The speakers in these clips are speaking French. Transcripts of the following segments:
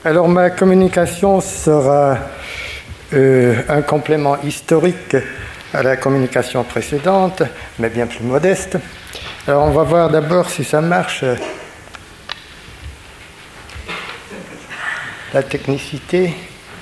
Alors ma communication sera un complément historique à la communication précédente, mais bien plus modeste. Alors on va voir d'abord si ça marche. La technicité.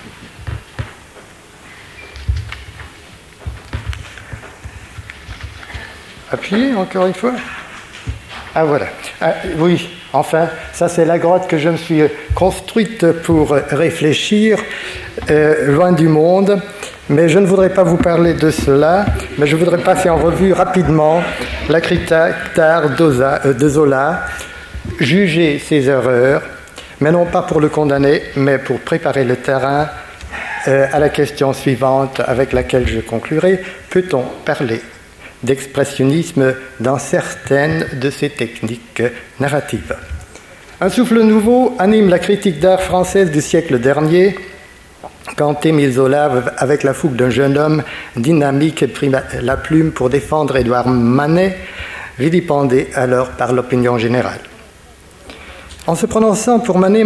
Appuyez encore une fois. Ah voilà. Ah, oui, enfin, ça c'est la grotte que je me suis construite pour réfléchir, loin du monde. Mais je ne voudrais pas vous parler de cela, mais je voudrais passer en revue rapidement la critique d'art de Zola, juger ses erreurs, mais non pas pour le condamner, mais pour préparer le terrain à la question suivante avec laquelle je conclurai. Peut-on parler d'expressionnisme dans certaines de ces techniques narratives? Un souffle nouveau anime la critique d'art française du siècle dernier, quand Émile Zola, avec la fougue d'un jeune homme dynamique, prit la plume pour défendre Édouard Manet, vilipendé alors par l'opinion générale. En se prononçant pour Manet,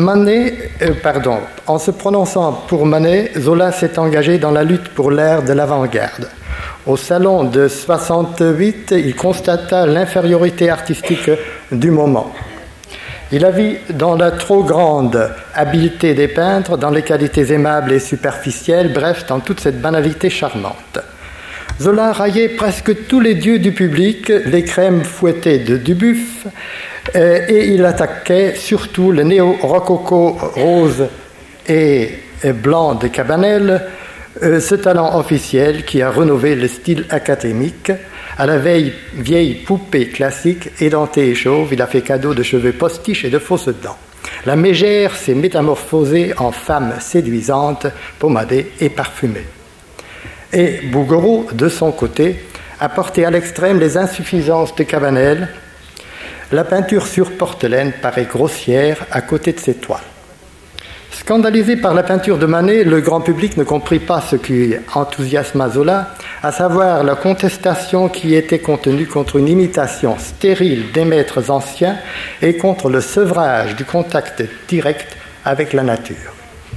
Zola s'est engagé dans la lutte pour l'ère de l'avant-garde. Au salon de 68, il constata l'infériorité artistique du moment. Il a vu dans la trop grande habileté des peintres, dans les qualités aimables et superficielles, bref, dans toute cette banalité charmante. Zola raillait presque tous les dieux du public, les crèmes fouettées de Dubuff, et il attaquait surtout le néo-rococo rose et blanc de Cabanel, ce talent officiel qui a rénové le style académique. À la vieille poupée classique, édentée et chauve, il a fait cadeau de cheveux postiches et de fausses dents. La mégère s'est métamorphosée en femme séduisante, pommadée et parfumée. Et Bouguereau, de son côté, a porté à l'extrême les insuffisances de Cabanel. La peinture sur porcelaine paraît grossière à côté de ses toiles. Scandalisé par la peinture de Manet, le grand public ne comprit pas ce qui enthousiasma Zola, à savoir la contestation qui était contenue contre une imitation stérile des maîtres anciens et contre le sevrage du contact direct avec la nature.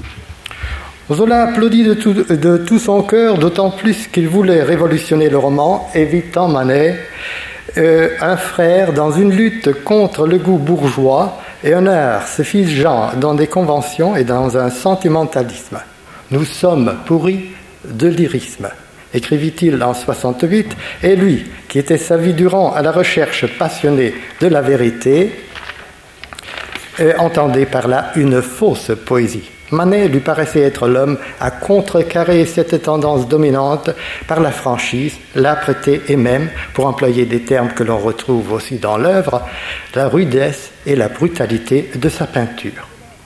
Zola applaudit de tout son cœur, d'autant plus qu'il voulait révolutionner le roman, évitant Manet, un frère dans une lutte contre le goût bourgeois et un art se figeant dans des conventions et dans un sentimentalisme. Nous sommes pourris de lyrisme, écrivit-il en 68, et lui, qui était sa vie durant à la recherche passionnée de la vérité, entendait par là une fausse poésie. Manet lui paraissait être l'homme à contrecarrer cette tendance dominante par la franchise, l'âpreté et même, pour employer des termes que l'on retrouve aussi dans l'œuvre, la rudesse et la brutalité de sa peinture.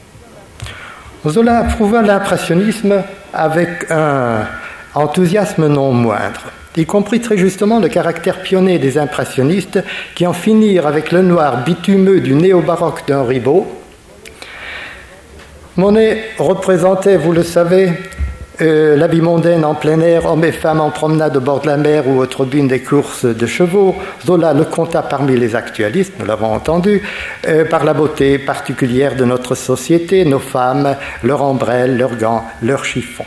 Zola approuva l'impressionnisme avec un enthousiasme non moindre. Il comprit très justement le caractère pionnier des impressionnistes qui en finirent avec le noir bitumeux du néo-baroque d'un Ribot. Monet représentait, vous le savez, la vie mondaine en plein air, hommes et femmes en promenade au bord de la mer ou aux tribunes des courses de chevaux. Zola le compta parmi les actualistes, nous l'avons entendu, par la beauté particulière de notre société, nos femmes, leurs ombrelles, leurs gants, leurs chiffons.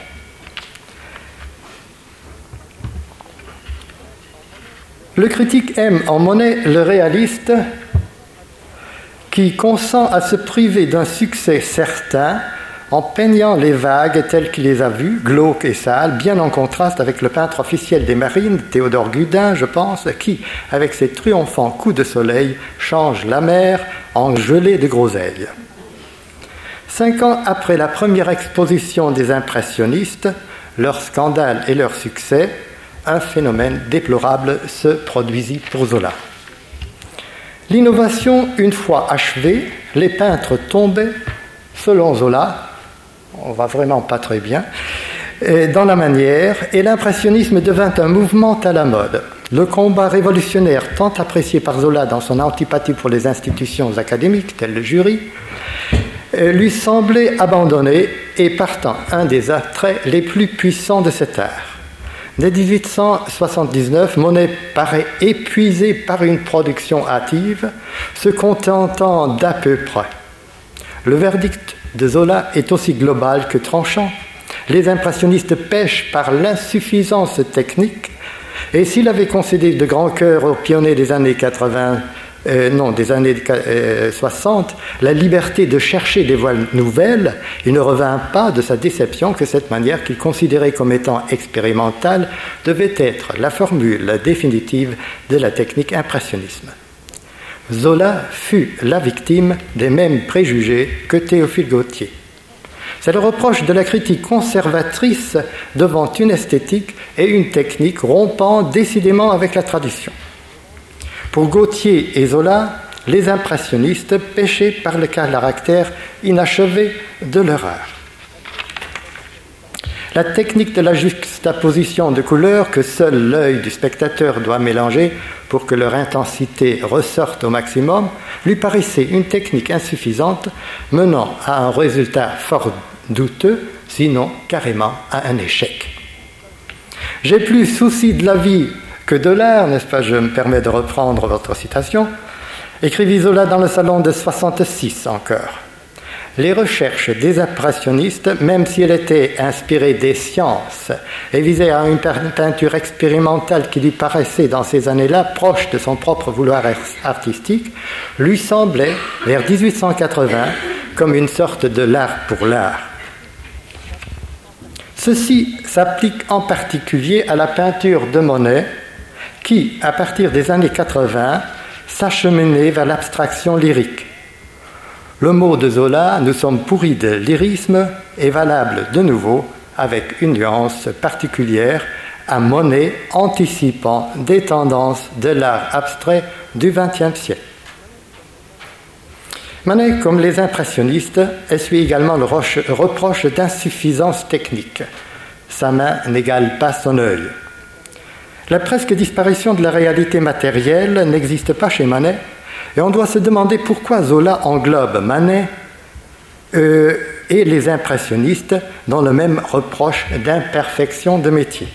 Le critique aime en Monet le réaliste qui consent à se priver d'un succès certain en peignant les vagues telles qu'il les a vues, glauques et sales, bien en contraste avec le peintre officiel des marines, Théodore Gudin, je pense, qui, avec ses triomphants coups de soleil, change la mer en gelée de groseilles. 5 ans après la première exposition des impressionnistes, leur scandale et leur succès, un phénomène déplorable se produisit pour Zola. L'innovation, une fois achevée, les peintres tombaient, selon Zola, on va vraiment pas très bien, dans la manière, et l'impressionnisme devint un mouvement à la mode. Le combat révolutionnaire, tant apprécié par Zola dans son antipathie pour les institutions académiques, telles le jury, lui semblait abandonné et partant un des attraits les plus puissants de cet art. Dès 1879, Monet paraît épuisé par une production hâtive, se contentant d'à peu près. Le verdict de Zola est aussi global que tranchant. Les impressionnistes pêchent par l'insuffisance technique, et s'il avait concédé de grand cœur aux pionniers des années 60, la liberté de chercher des voies nouvelles, il ne revint pas de sa déception que cette manière qu'il considérait comme étant expérimentale devait être la formule définitive de la technique impressionnisme. Zola fut la victime des mêmes préjugés que Théophile Gautier. C'est le reproche de la critique conservatrice devant une esthétique et une technique rompant décidément avec la tradition. Pour Gautier et Zola, les impressionnistes péchaient par le caractère inachevé de leur art. La technique de la juxtaposition de couleurs que seul l'œil du spectateur doit mélanger pour que leur intensité ressorte au maximum lui paraissait une technique insuffisante menant à un résultat fort douteux, sinon carrément à un échec. J'ai plus souci de la vie que de l'art, n'est-ce pas? Je me permets de reprendre votre citation. Écrivit Zola dans le salon de 66 encore. Les recherches des impressionnistes, même si elles étaient inspirées des sciences et visaient à une peinture expérimentale qui lui paraissait dans ces années-là proche de son propre vouloir artistique, lui semblaient, vers 1880, comme une sorte de l'art pour l'art. Ceci s'applique en particulier à la peinture de Monet, qui, à partir des années 80, s'acheminait vers l'abstraction lyrique. Le mot de Zola, nous sommes pourris de lyrisme, est valable de nouveau avec une nuance particulière à Monet anticipant des tendances de l'art abstrait du XXe siècle. Manet, comme les impressionnistes, essuie également le reproche d'insuffisance technique. Sa main n'égale pas son œil. La presque disparition de la réalité matérielle n'existe pas chez Manet, et on doit se demander pourquoi Zola englobe Manet et les impressionnistes dans le même reproche d'imperfection de métier.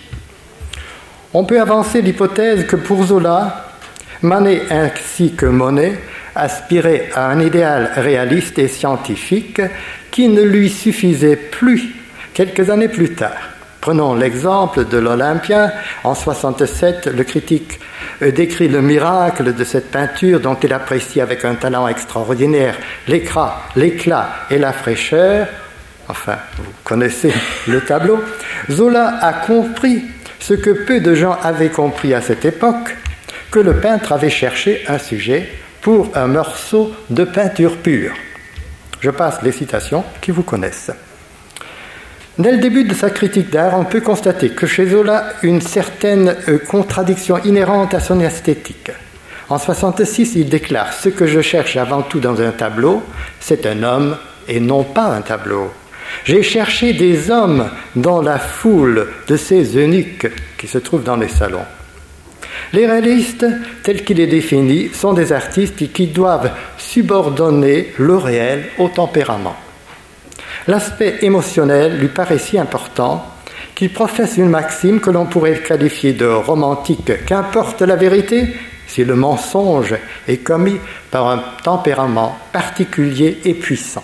On peut avancer l'hypothèse que pour Zola, Manet ainsi que Monet aspirait à un idéal réaliste et scientifique qui ne lui suffisait plus quelques années plus tard. Prenons l'exemple de l'Olympien. En 67, le critique décrit le miracle de cette peinture dont il apprécie avec un talent extraordinaire l'éclat et la fraîcheur. Enfin, vous connaissez le tableau. Zola a compris ce que peu de gens avaient compris à cette époque, que le peintre avait cherché un sujet pour un morceau de peinture pure. Je passe les citations qui vous connaissent. Dès le début de sa critique d'art, on peut constater que chez Zola, une certaine contradiction inhérente à son esthétique. En 1966, il déclare « Ce que je cherche avant tout dans un tableau, c'est un homme et non pas un tableau. J'ai cherché des hommes dans la foule de ces eunuques qui se trouvent dans les salons. Les réalistes, tels qu'il est défini, sont des artistes qui doivent subordonner le réel au tempérament. L'aspect émotionnel lui paraît si important qu'il professe une maxime que l'on pourrait qualifier de romantique. Qu'importe la vérité si le mensonge est commis par un tempérament particulier et puissant.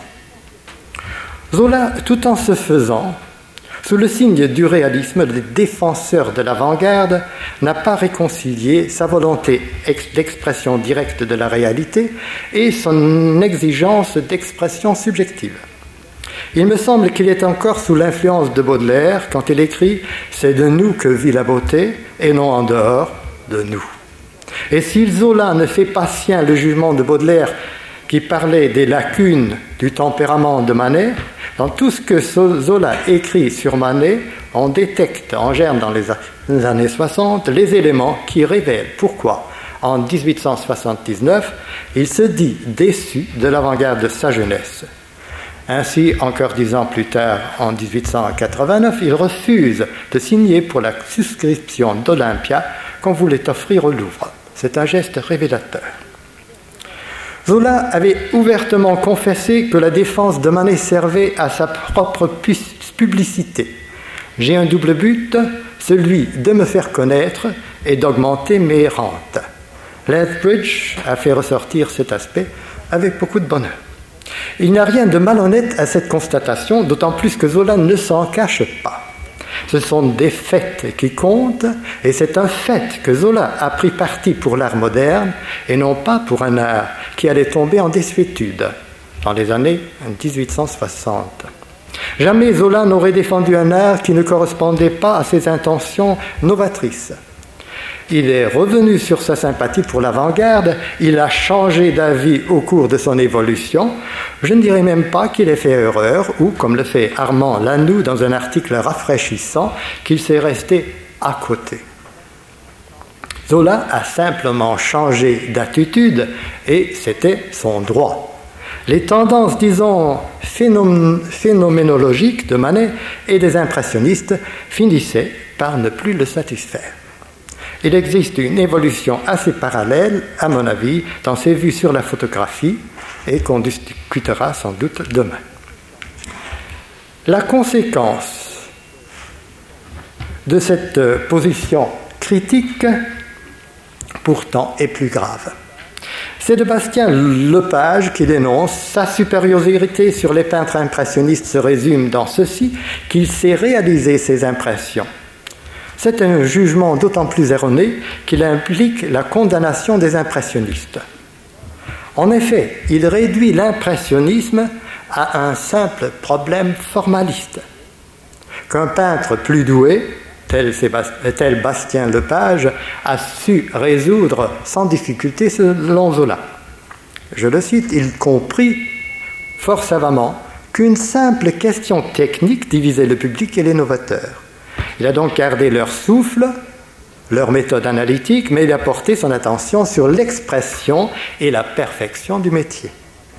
Zola, tout en se faisant, sous le signe du réalisme, le défenseur de l'avant-garde n'a pas réconcilié sa volonté d'expression directe de la réalité et son exigence d'expression subjective. Il me semble qu'il est encore sous l'influence de Baudelaire quand il écrit « C'est de nous que vit la beauté et non en dehors de nous ». Et si Zola ne fait pas sien le jugement de Baudelaire qui parlait des lacunes du tempérament de Manet, dans tout ce que Zola écrit sur Manet, on détecte en germe dans les années 60 les éléments qui révèlent pourquoi, en 1879, il se dit déçu de l'avant-garde de sa jeunesse. Ainsi, encore 10 ans plus tard, en 1889, il refuse de signer pour la souscription d'Olympia qu'on voulait offrir au Louvre. C'est un geste révélateur. Zola avait ouvertement confessé que la défense de Manet servait à sa propre publicité. J'ai un double but, celui de me faire connaître et d'augmenter mes rentes. Lethbridge a fait ressortir cet aspect avec beaucoup de bonheur. Il n'y a rien de malhonnête à cette constatation, d'autant plus que Zola ne s'en cache pas. Ce sont des faits qui comptent, et c'est un fait que Zola a pris parti pour l'art moderne, et non pas pour un art qui allait tomber en désuétude dans les années 1860. Jamais Zola n'aurait défendu un art qui ne correspondait pas à ses intentions novatrices. Il est revenu sur sa sympathie pour l'avant-garde, il a changé d'avis au cours de son évolution. Je ne dirais même pas qu'il ait fait erreur, ou, comme le fait Armand Lanoux dans un article rafraîchissant, qu'il s'est resté à côté. Zola a simplement changé d'attitude, et c'était son droit. Les tendances, disons, phénoménologiques de Manet et des impressionnistes finissaient par ne plus le satisfaire. Il existe une évolution assez parallèle, à mon avis, dans ses vues sur la photographie et qu'on discutera sans doute demain. La conséquence de cette position critique, pourtant, est plus grave. C'est de Bastien Lepage qui dénonce « Sa supériorité sur les peintres impressionnistes se résume dans ceci, qu'il sait réaliser ses impressions. » C'est un jugement d'autant plus erroné qu'il implique la condamnation des impressionnistes. En effet, il réduit l'impressionnisme à un simple problème formaliste. Qu'un peintre plus doué, tel Bastien Lepage, a su résoudre sans difficulté selon Zola. Je le cite, il comprit fort savamment qu'une simple question technique divisait le public et les novateurs. Il a donc gardé leur souffle, leur méthode analytique, mais il a porté son attention sur l'expression et la perfection du métier.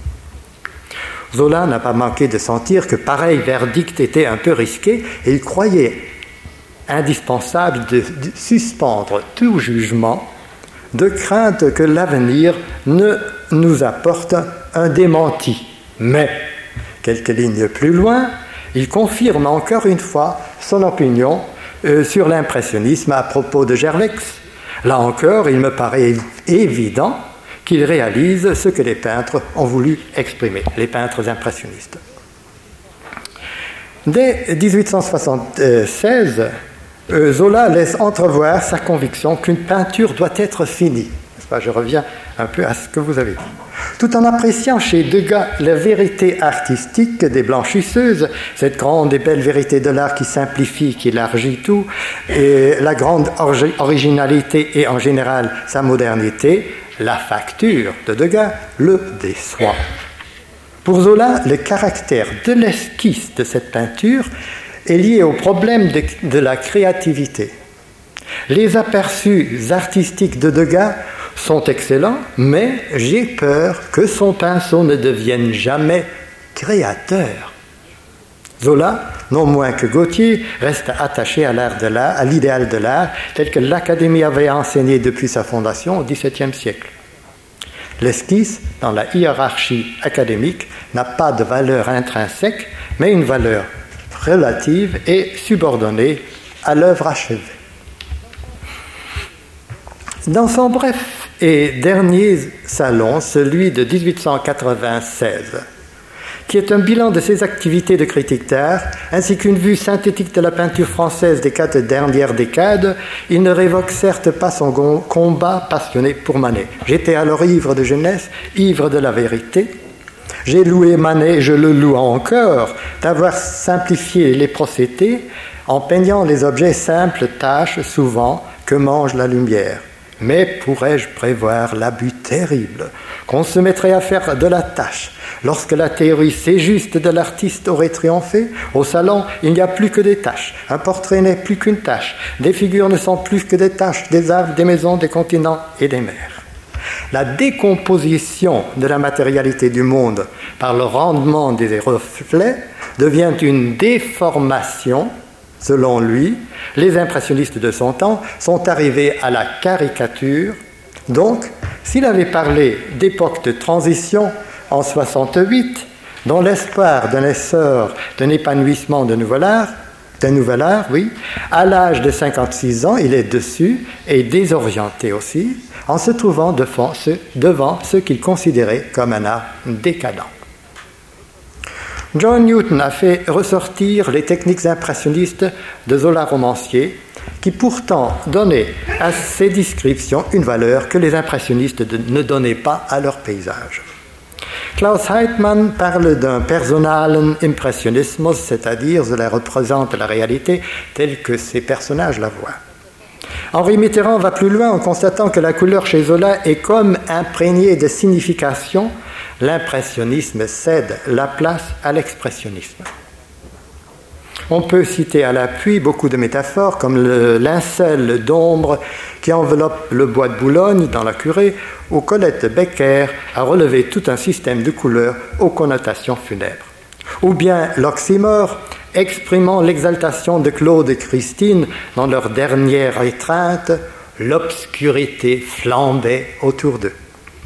Zola n'a pas manqué de sentir que pareil verdict était un peu risqué et il croyait indispensable de suspendre tout jugement, de crainte que l'avenir ne nous apporte un démenti. Mais, quelques lignes plus loin, il confirme encore une fois son opinion sur l'impressionnisme à propos de Gervex. Là encore, il me paraît évident qu'il réalise ce que les peintres ont voulu exprimer, les peintres impressionnistes. Dès 1876, Zola laisse entrevoir sa conviction qu'une peinture doit être finie. Je reviens un peu à ce que vous avez dit. Tout en appréciant chez Degas la vérité artistique des blanchisseuses, cette grande et belle vérité de l'art qui simplifie, qui élargit tout, et la grande originalité et en général sa modernité, la facture de Degas le déçoit. Pour Zola, le caractère de l'esquisse de cette peinture est lié au problème de la créativité. Les aperçus artistiques de Degas sont excellents, mais j'ai peur que son pinceau ne devienne jamais créateur. Zola, non moins que Gautier, reste attaché à l'art de l'art, à l'idéal de l'art, tel que l'Académie avait enseigné depuis sa fondation au XVIIe siècle. L'esquisse, dans la hiérarchie académique, n'a pas de valeur intrinsèque, mais une valeur relative et subordonnée à l'œuvre achevée. Dans son bref et dernier salon, celui de 1896, qui est un bilan de ses activités de critique d'art, ainsi qu'une vue synthétique de la peinture française des 4 dernières décades, il ne révoque certes pas son combat passionné pour Manet. J'étais alors ivre de jeunesse, ivre de la vérité. J'ai loué Manet, je le loue encore, d'avoir simplifié les procédés en peignant les objets simples, tâches souvent que mange la lumière. Mais pourrais-je prévoir l'abus terrible qu'on se mettrait à faire de la tâche lorsque la théorie c'est juste de l'artiste aurait triomphé? Au salon, il n'y a plus que des tâches. Un portrait n'est plus qu'une tâche. Des figures ne sont plus que des tâches, des arbres, des maisons, des continents et des mers. La décomposition de la matérialité du monde par le rendement des reflets devient une déformation. Selon lui, les impressionnistes de son temps sont arrivés à la caricature. Donc, s'il avait parlé d'époque de transition en 68, dans l'espoir d'un essor, d'un épanouissement d'un nouvel art, à l'âge de 56 ans, il est déçu et désorienté aussi, en se trouvant devant ce qu'il considérait comme un art décadent. John Newton a fait ressortir les techniques impressionnistes de Zola romancier, qui pourtant donnaient à ces descriptions une valeur que les impressionnistes ne donnaient pas à leur paysage. Klaus Heitmann parle d'un personalen Impressionismus, c'est-à-dire Zola représente la réalité telle que ces personnages la voient. Henri Mitterrand va plus loin en constatant que la couleur chez Zola est comme imprégnée de signification. L'impressionnisme cède la place à l'expressionnisme. On peut citer à l'appui beaucoup de métaphores comme le linceul d'ombre qui enveloppe le bois de Boulogne dans la Curée, où Colette Becker a relevé tout un système de couleurs aux connotations funèbres. Ou bien l'oxymore exprimant l'exaltation de Claude et Christine dans leur dernière étreinte, l'obscurité flambait autour d'eux.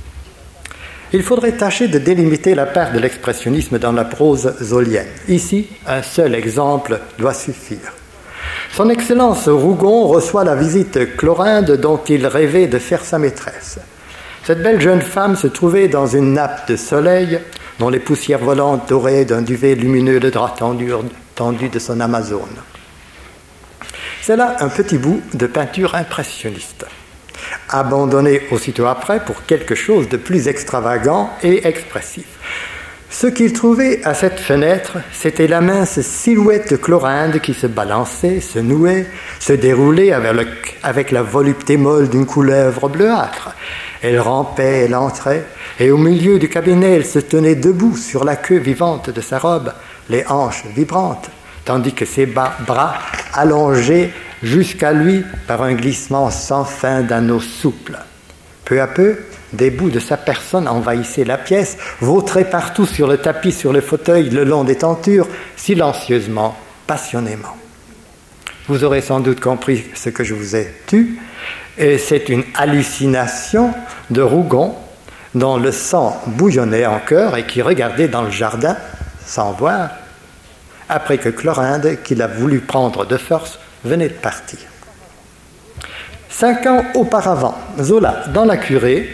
Il faudrait tâcher de délimiter la part de l'expressionnisme dans la prose zolienne. Ici, un seul exemple doit suffire. Son Excellence Rougon reçoit la visite Chlorinde dont il rêvait de faire sa maîtresse. Cette belle jeune femme se trouvait dans une nappe de soleil dont les poussières volantes doraient d'un duvet lumineux le drap tendu de son Amazone. C'est là un petit bout de peinture impressionniste, abandonné aussitôt après pour quelque chose de plus extravagant et expressif. Ce qu'il trouvait à cette fenêtre, c'était la mince silhouette de Chlorinde qui se balançait, se nouait, se déroulait avec la volupté molle d'une couleuvre bleuâtre. Elle rampait, elle entrait, et au milieu du cabinet, elle se tenait debout sur la queue vivante de sa robe, les hanches vibrantes, tandis que ses bras allongés jusqu'à lui par un glissement sans fin d'anneaux souples. Peu à peu, des bouts de sa personne envahissaient la pièce, vautraient partout sur le tapis, sur le fauteuil, le long des tentures, silencieusement, passionnément. Vous aurez sans doute compris ce que je vous ai dit, et c'est une hallucination de Rougon dont le sang bouillonnait en cœur et qui regardait dans le jardin sans voir, après que Chlorinde, qu'il a voulu prendre de force, venait de partir. 5 ans auparavant, Zola, dans la Curée,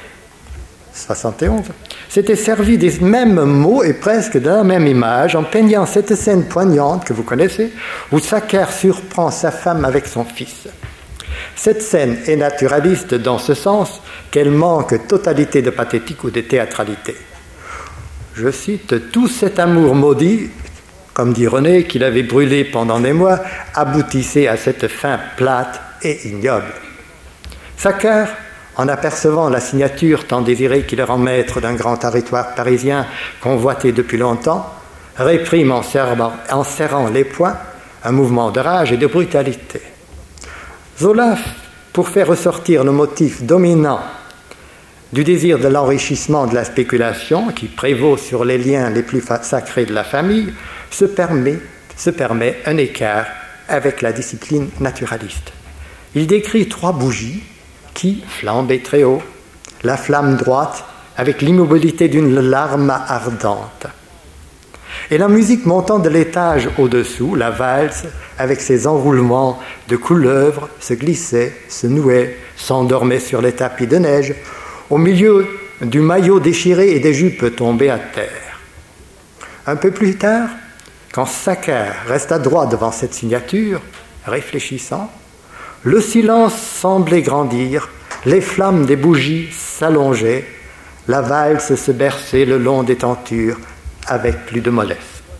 71, s'était servi des mêmes mots et presque de la même image en peignant cette scène poignante que vous connaissez, où Sacher surprend sa femme avec son fils. Cette scène est naturaliste dans ce sens qu'elle manque totalité de pathétique ou de théâtralité. Je cite, « Tout cet amour maudit, comme dit René, qu'il avait brûlé pendant des mois, aboutissait à cette fin plate et ignoble. » Sacher, en apercevant la signature tant désirée qu'il rend maître d'un grand territoire parisien convoité depuis longtemps, réprime en serrant les poings un mouvement de rage et de brutalité. Zola, pour faire ressortir le motif dominant du désir de l'enrichissement de la spéculation qui prévaut sur les liens les plus sacrés de la famille, se permet un écart avec la discipline naturaliste. Il décrit 3 bougies qui flambaient très haut, la flamme droite avec l'immobilité d'une larme ardente. Et la musique montant de l'étage au-dessous, la valse, avec ses enroulements de couleuvres, se glissait, se nouait, s'endormait sur les tapis de neige, au milieu du maillot déchiré et des jupes tombées à terre. Un peu plus tard, quand Sacher resta droit devant cette signature, réfléchissant, le silence semblait grandir, les flammes des bougies s'allongeaient, la valse se berçait le long des tentures avec plus de mollesse.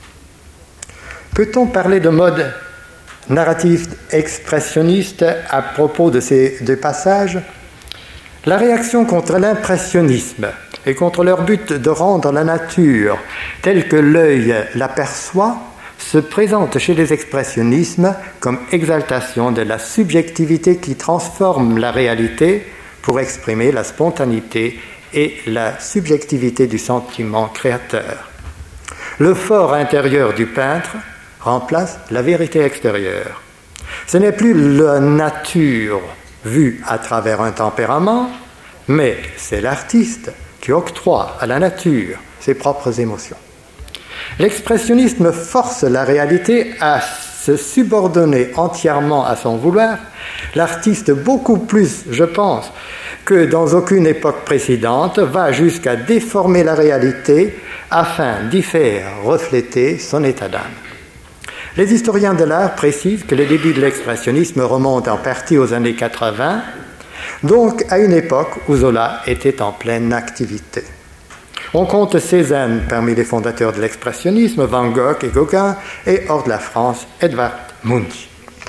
Peut-on parler de mode narratif expressionniste à propos de ces 2 passages ? La réaction contre l'impressionnisme et contre leur but de rendre la nature telle que l'œil l'aperçoit se présente chez les expressionnismes comme exaltation de la subjectivité qui transforme la réalité pour exprimer la spontanéité et la subjectivité du sentiment créateur. Le fort intérieur du peintre remplace la vérité extérieure. Ce n'est plus la nature vue à travers un tempérament, mais c'est l'artiste qui octroie à la nature ses propres émotions. L'expressionnisme force la réalité à se subordonner entièrement à son vouloir. L'artiste, beaucoup plus, je pense, que dans aucune époque précédente, va jusqu'à déformer la réalité afin d'y faire refléter son état d'âme. Les historiens de l'art précisent que le début de l'expressionnisme remonte en partie aux années 80, donc à une époque où Zola était en pleine activité. On compte Cézanne parmi les fondateurs de l'expressionnisme, Van Gogh et Gauguin, et hors de la France, Edvard Munch.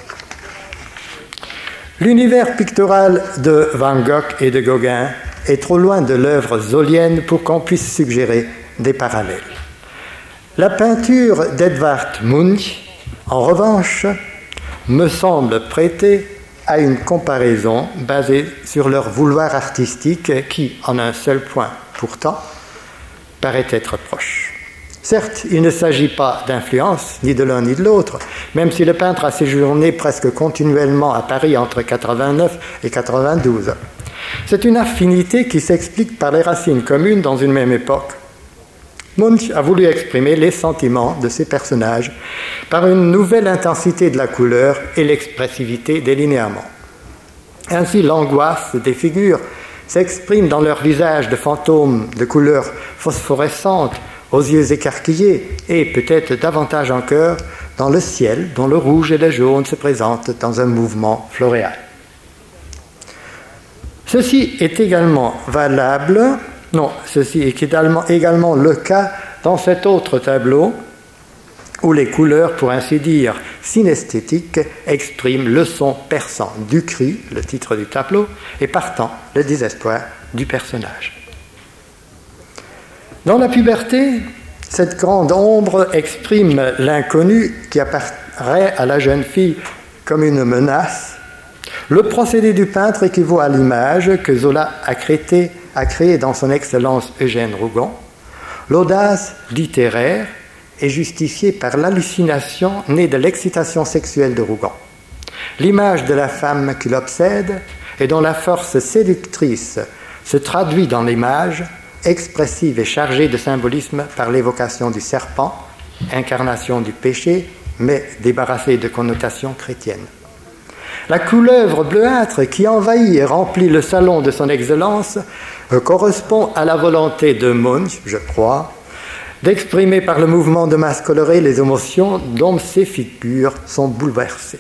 L'univers pictural de Van Gogh et de Gauguin est trop loin de l'œuvre zolienne pour qu'on puisse suggérer des parallèles. La peinture d'Edvard Munch, en revanche, me semble prêter à une comparaison basée sur leur vouloir artistique qui, en un seul point pourtant, paraît être proche. Certes, il ne s'agit pas d'influence, ni de l'un ni de l'autre, même si le peintre a séjourné presque continuellement à Paris entre 89 et 92. C'est une affinité qui s'explique par les racines communes dans une même époque. Munch a voulu exprimer les sentiments de ses personnages par une nouvelle intensité de la couleur et l'expressivité des linéaments. Ainsi, l'angoisse des figures s'exprime dans leurs visages de fantômes de couleurs phosphorescentes, aux yeux écarquillés, et peut-être davantage encore dans le ciel dont le rouge et le jaune se présentent dans un mouvement floréal. Ceci est également le cas dans cet autre tableau où les couleurs, pour ainsi dire, synesthétiques, expriment le son perçant du cri, le titre du tableau, et partant le désespoir du personnage. Dans la puberté, cette grande ombre exprime l'inconnu qui apparaît à la jeune fille comme une menace. Le procédé du peintre équivaut à l'image que Zola a créée dans son excellence Eugène Rougon. L'audace littéraire est justifiée par l'hallucination née de l'excitation sexuelle de Rougon. L'image de la femme qui l'obsède et dont la force séductrice se traduit dans l'image, expressive et chargée de symbolisme par l'évocation du serpent, incarnation du péché, mais débarrassée de connotations chrétiennes. La couleuvre bleuâtre qui envahit et remplit le salon de son excellence correspond à la volonté de Munch, je crois, d'exprimer par le mouvement de masse colorée les émotions dont ces figures sont bouleversées.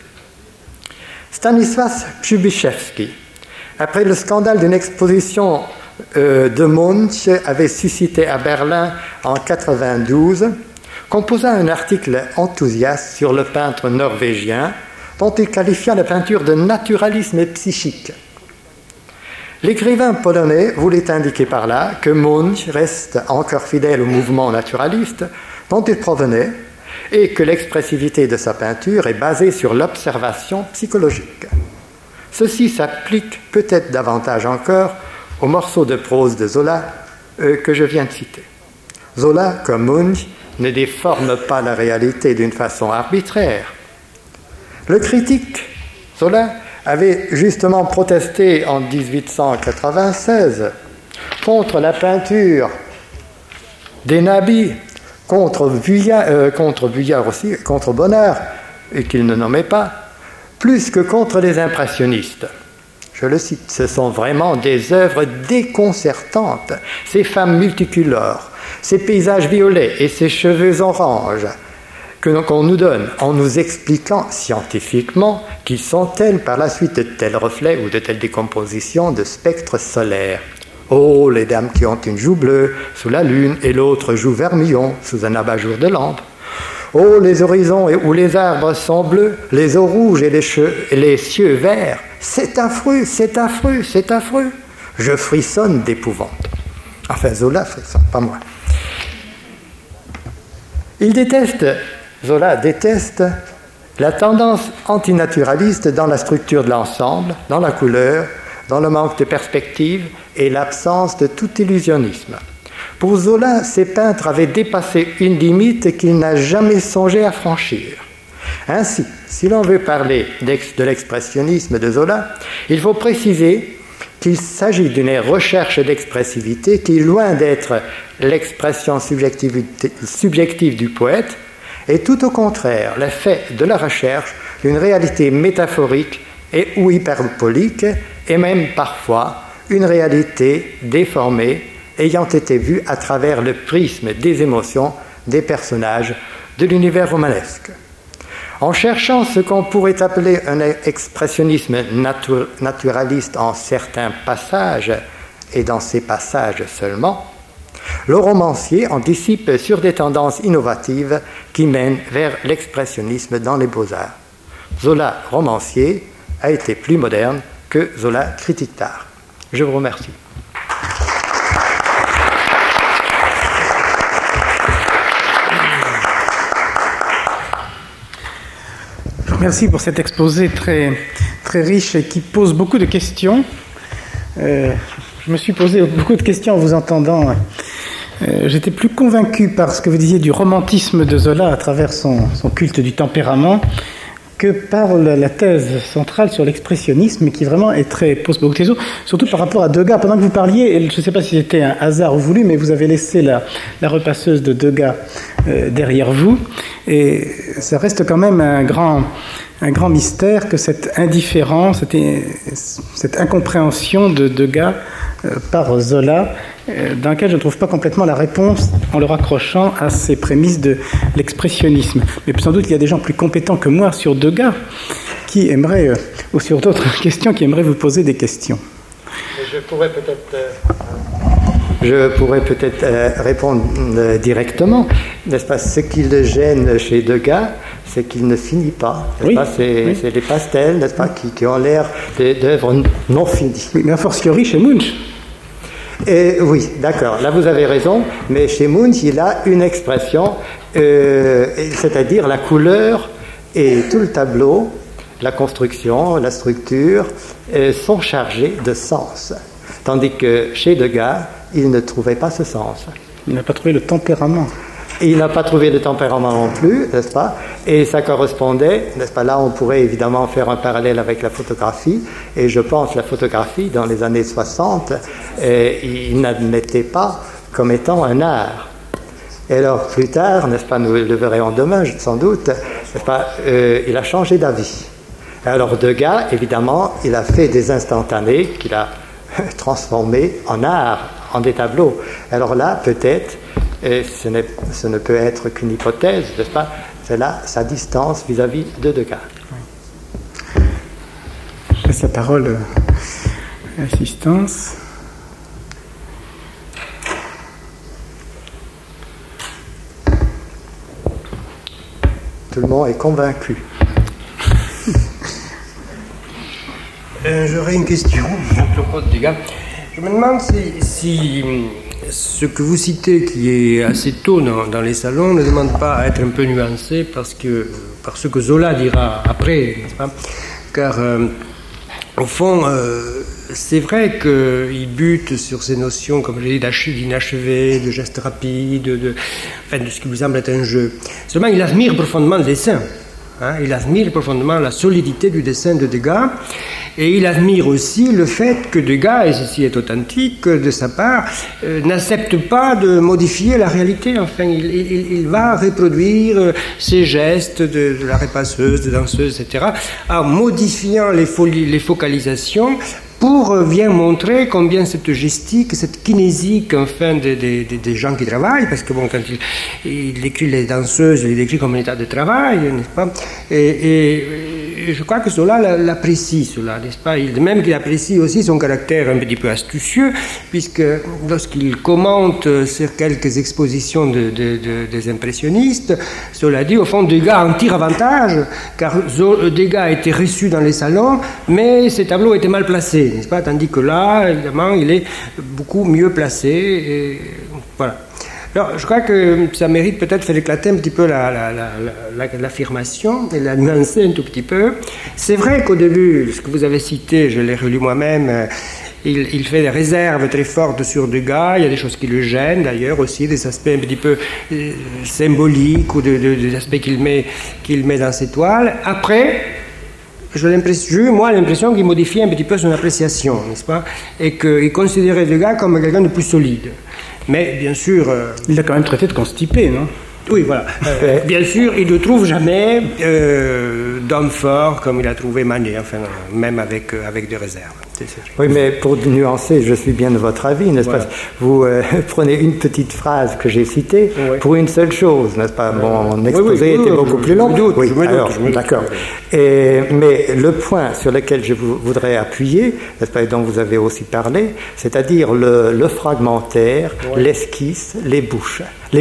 Stanisław Przybyszewski, après le scandale d'une exposition de Munch avait suscité à Berlin en 1992, composa un article enthousiaste sur le peintre norvégien dont il qualifia la peinture de naturalisme psychique. L'écrivain polonais voulait indiquer par là que Munch reste encore fidèle au mouvement naturaliste dont il provenait et que l'expressivité de sa peinture est basée sur l'observation psychologique. Ceci s'applique peut-être davantage encore au morceau de prose de Zola que je viens de citer. Zola, comme Munch, ne déforme pas la réalité d'une façon arbitraire. Le critique Zola avait justement protesté en 1896 contre la peinture des nabis, contre Vuillard aussi, contre Bonnard, et qu'il ne nommait pas, plus que contre les impressionnistes. Je le cite, ce sont vraiment des œuvres déconcertantes, ces femmes multicolores, ces paysages violets et ces cheveux oranges qu'on nous donne en nous expliquant scientifiquement qui sont tels par la suite de tels reflets ou de telles décompositions de spectres solaires. Oh, les dames qui ont une joue bleue sous la lune et l'autre joue vermillon sous un abat-jour de lampe. Oh, les horizons où les arbres sont bleus, les eaux rouges et les cieux verts. C'est affreux, c'est affreux, c'est affreux. Je frissonne d'épouvante. Enfin, Zola frissonne, pas moi. Zola déteste la tendance antinaturaliste dans la structure de l'ensemble, dans la couleur, dans le manque de perspective et l'absence de tout illusionnisme. Pour Zola, ces peintres avaient dépassé une limite qu'il n'a jamais songé à franchir. Ainsi, si l'on veut parler de l'expressionnisme de Zola, il faut préciser qu'il s'agit d'une recherche d'expressivité qui, loin d'être l'expression subjective du poète, est tout au contraire l'effet de la recherche d'une réalité métaphorique et ou hyperbolique, et même parfois une réalité déformée ayant été vue à travers le prisme des émotions des personnages de l'univers romanesque. En cherchant ce qu'on pourrait appeler un expressionnisme naturaliste en certains passages, et dans ces passages seulement, le romancier anticipe sur des tendances innovatives qui mènent vers l'expressionnisme dans les beaux-arts. Zola, romancier, a été plus moderne que Zola, critique d'art. Je vous remercie. Merci pour cet exposé très, très riche et qui pose beaucoup de questions. Je me suis posé beaucoup de questions en vous entendant. J'étais plus convaincu par ce que vous disiez du romantisme de Zola à travers son culte du tempérament que par la thèse centrale sur l'expressionnisme qui vraiment pose beaucoup de questions, surtout par rapport à Degas. Pendant que vous parliez, je ne sais pas si c'était un hasard ou voulu, mais vous avez laissé la repasseuse de Degas derrière vous, et ça reste quand même un grand mystère que cette indifférence, cette incompréhension de Degas par Zola, dans laquelle je ne trouve pas complètement la réponse en le raccrochant à ces prémices de l'expressionnisme. Mais sans doute il y a des gens plus compétents que moi sur Degas qui aimeraient, ou sur d'autres questions, qui aimeraient vous poser des questions. Je pourrais peut-être répondre directement, n'est-ce pas? Ce qui le gêne chez Degas, c'est qu'il ne finit pas. Oui, c'est les pastels, n'est-ce pas, qui ont l'air d'œuvres non finies. Oui, mais a fortiori chez Munch. Oui, d'accord, là vous avez raison, mais chez Munch, il a une expression, c'est-à-dire la couleur et tout le tableau, la construction, la structure, sont chargés de sens. Tandis que chez Degas, il ne trouvait pas ce sens. Il n'a pas trouvé le tempérament. Et il n'a pas trouvé de tempérament non plus, n'est-ce pas? Et ça correspondait, n'est-ce pas? Là, on pourrait évidemment faire un parallèle avec la photographie. Et je pense la photographie, dans les années 60, il n'admettait pas comme étant un art. Et alors, plus tard, n'est-ce pas? Nous le verrons demain, sans doute, n'est-ce pas? Il a changé d'avis. Alors, Degas, évidemment, il a fait des instantanés qu'il a transformés en art, en des tableaux. Alors là, peut-être, ce ne peut être qu'une hypothèse, n'est-ce pas? C'est là sa distance vis-à-vis de Degas. Je laisse la parole à l'assistance. Tout le monde est convaincu. J'aurais une question à propos de Degas. Je me demande si ce que vous citez, qui est assez tôt dans les salons, ne demande pas à être un peu nuancé par ce que Zola dira après, n'est-ce pas? Car, au fond, c'est vrai qu'il bute sur ces notions, comme je l'ai dit, d'inachevé, de gestes rapides, de ce qui lui semble être un jeu. Seulement, il admire profondément le dessin. Il admire profondément la solidité du dessin de Degas, et il admire aussi le fait que Degas, et ceci est authentique de sa part, n'accepte pas de modifier la réalité. Enfin, il va reproduire ces gestes de la repasseuse, de danseuse, etc., en modifiant les focalisations, pour bien montrer combien cette gestique, cette kinésique, enfin, des gens qui travaillent, parce que bon, quand il décrit les danseuses, il les décrit comme un état de travail, n'est-ce pas? Et je crois que Zola l'apprécie, cela, n'est-ce pas? Même qu'il apprécie aussi son caractère un petit peu astucieux, puisque lorsqu'il commente sur quelques expositions des impressionnistes, Zola dit, au fond, Degas en tire avantage, car Degas a été reçu dans les salons, mais ses tableaux étaient mal placés, n'est-ce pas? Tandis que là, évidemment, il est beaucoup mieux placé, et voilà. Alors, je crois que ça mérite peut-être de faire éclater un petit peu l'affirmation et la nuancer un tout petit peu. C'est vrai qu'au début, ce que vous avez cité, je l'ai relu moi-même, il fait des réserves très fortes sur Degas, il y a des choses qui le gênent d'ailleurs aussi, des aspects un petit peu symboliques ou des aspects qu'il met dans ses toiles. Après, j'ai l'impression qu'il modifiait un petit peu son appréciation, n'est-ce pas? Et qu'il considérait Degas comme quelqu'un de plus solide. Mais bien sûr... il l'a quand même traité de constipé, non? Oui, voilà. Bien sûr, il ne trouve jamais d'homme fort comme il a trouvé Manet, enfin, même avec des réserves. Oui, mais pour nuancer, je suis bien de votre avis, n'est-ce pas? Vous prenez une petite phrase que j'ai citée pour une seule chose, n'est-ce pas? Mon exposé était beaucoup plus long. Oui, alors, d'accord. Mais le point sur lequel je voudrais appuyer, n'est-ce pas, et dont vous avez aussi parlé, c'est-à-dire le fragmentaire, l'esquisse, l'ébauche.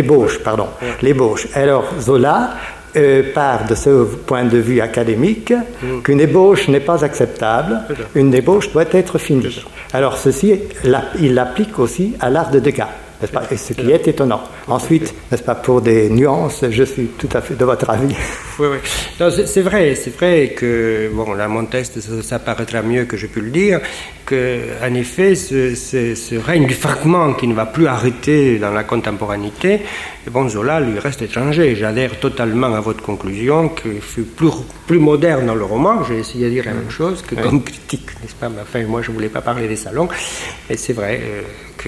Alors, Zola part de ce point de vue académique qu'une ébauche n'est pas acceptable, une ébauche doit être finie. Alors ceci, il l'applique aussi à l'art de Degas, n'est-ce pas? Et ce qui est étonnant. Ensuite, n'est-ce pas, pour des nuances, je suis tout à fait de votre avis. Oui. Non, c'est vrai que, bon, là, mon texte, ça paraîtra mieux que je peux le dire, qu'en effet, ce règne du fragment qui ne va plus arrêter dans la contemporanéité, bon, Zola lui reste étranger. J'adhère totalement à votre conclusion qu'il fut plus moderne dans le roman. J'ai essayé de dire la même chose que comme critique, n'est-ce pas? Mais enfin, moi, je ne voulais pas parler des salons, et c'est vrai que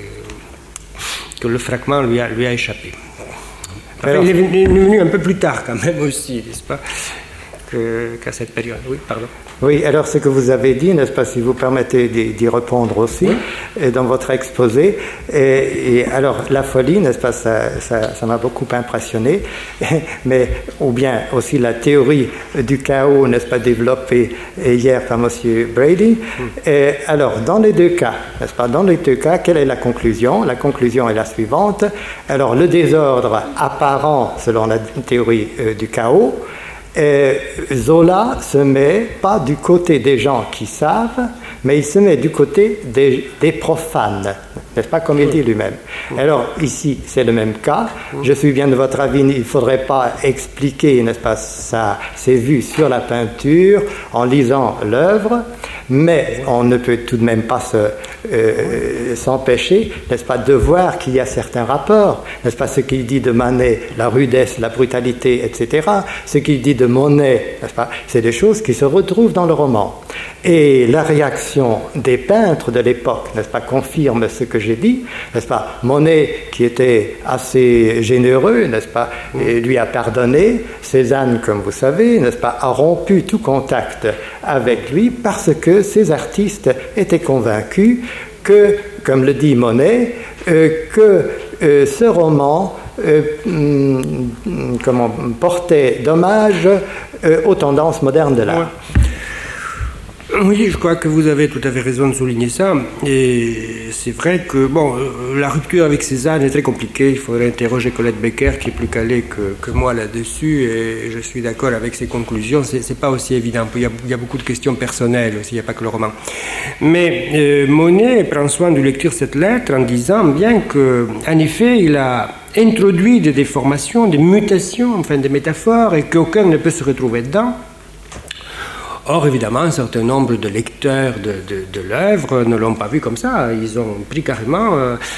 le fragment lui a échappé. Enfin, il est venu un peu plus tard quand même aussi, n'est-ce pas, qu'à cette période. Oui, pardon. Oui, alors ce que vous avez dit, n'est-ce pas, si vous permettez d'y répondre aussi, dans votre exposé, et alors la folie, n'est-ce pas, ça m'a beaucoup impressionné, mais ou bien aussi la théorie du chaos, n'est-ce pas, développée hier par M. Brady. Et alors, dans les deux cas, n'est-ce pas, quelle est la conclusion? La conclusion est la suivante. Alors, le désordre apparent, selon la théorie du chaos, Zola se met pas du côté des gens qui savent, mais il se met du côté des profanes, n'est-ce pas, comme il dit lui-même. Alors ici, c'est le même cas. Je suis bien de votre avis, il ne faudrait pas expliquer, n'est-ce pas, ça, c'est vu sur la peinture en lisant l'œuvre, mais on ne peut tout de même pas s'empêcher, n'est-ce pas, de voir qu'il y a certains rapports, n'est-ce pas, ce qu'il dit de Manet, la rudesse, la brutalité, etc., ce qu'il dit de Monet, n'est-ce pas, c'est des choses qui se retrouvent dans le roman. Et la réaction des peintres de l'époque, n'est-ce pas, confirme ce que j'ai dit, n'est-ce pas. Monet, qui était assez généreux, n'est-ce pas, et lui a pardonné. Cézanne, comme vous savez, n'est-ce pas, a rompu tout contact avec lui parce que ces artistes étaient convaincus que, comme le dit Monet, que ce roman portait dommage aux tendances modernes de l'art. Oui, je crois que vous avez tout à fait raison de souligner ça. Et c'est vrai que, bon, la rupture avec Cézanne est très compliquée. Il faudrait interroger Colette Becker, qui est plus calée que moi là-dessus. Et je suis d'accord avec ses conclusions. C'est pas aussi évident. Il y a beaucoup de questions personnelles aussi. Il n'y a pas que le roman. Mais Monet prend soin de lecture cette lettre en disant bien qu'en effet, il a introduit des déformations, des mutations, enfin des métaphores, et qu'aucun ne peut se retrouver dedans. Or, évidemment, un certain nombre de lecteurs de l'œuvre ne l'ont pas vu comme ça. Ils ont pris carrément...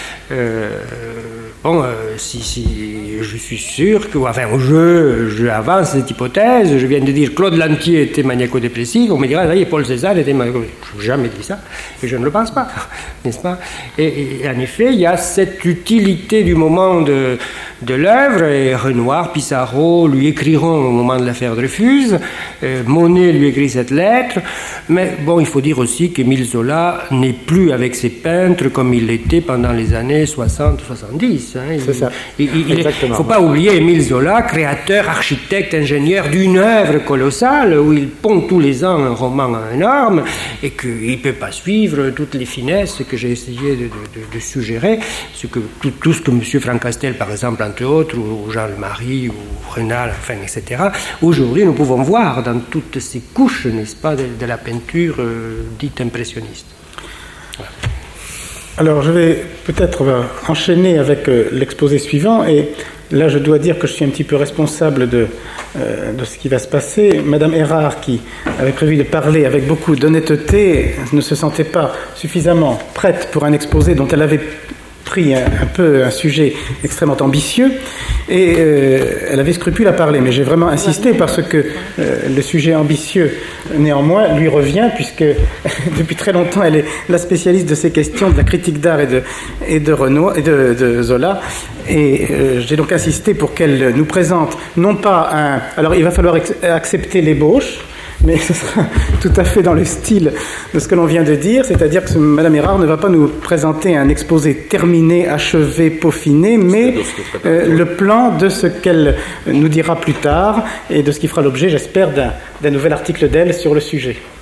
si je suis sûr que... Enfin, je avance cette hypothèse. Je viens de dire Claude Lantier était maniaco-dépressif. On me dira, Paul Cézanne était maniaco-dépressif. Je n'ai jamais dit ça. Et je ne le pense pas. N'est-ce pas? Et en effet, il y a cette utilité du moment de l'œuvre. Et Renoir, Pissarro lui écriront au moment de l'affaire Dreyfus. Monet lui écrit cette lettre, mais bon, il faut dire aussi qu'Émile Zola n'est plus avec ses peintres comme il l'était pendant les années 60-70. C'est ça. Il ne faut pas oublier Émile Zola, créateur, architecte, ingénieur d'une œuvre colossale où il pond tous les ans un roman énorme et qu'il ne peut pas suivre toutes les finesses que j'ai essayé de suggérer, tout ce que M. Franck Castel, par exemple, entre autres, ou Jean Le Marie, ou Renal, enfin, etc. Aujourd'hui, nous pouvons voir dans toutes ces couches, n'est-ce pas, de la peinture dite impressionniste. Voilà. Alors, je vais peut-être enchaîner avec l'exposé suivant, et là, je dois dire que je suis un petit peu responsable de ce qui va se passer. Madame Erard, qui avait prévu de parler avec beaucoup d'honnêteté, ne se sentait pas suffisamment prête pour un exposé dont elle avait pris un peu un sujet extrêmement ambitieux, et elle avait scrupule à parler, mais j'ai vraiment insisté parce que le sujet ambitieux, néanmoins, lui revient, puisque depuis très longtemps, elle est la spécialiste de ces questions de la critique d'art et de Renoir et de Zola, et j'ai donc insisté pour qu'elle nous présente non pas alors il va falloir accepter l'ébauche, mais ce sera tout à fait dans le style de ce que l'on vient de dire, c'est-à-dire que Madame Erard ne va pas nous présenter un exposé terminé, achevé, peaufiné, mais le plan de ce qu'elle nous dira plus tard et de ce qui fera l'objet, j'espère, d'un nouvel article d'elle sur le sujet.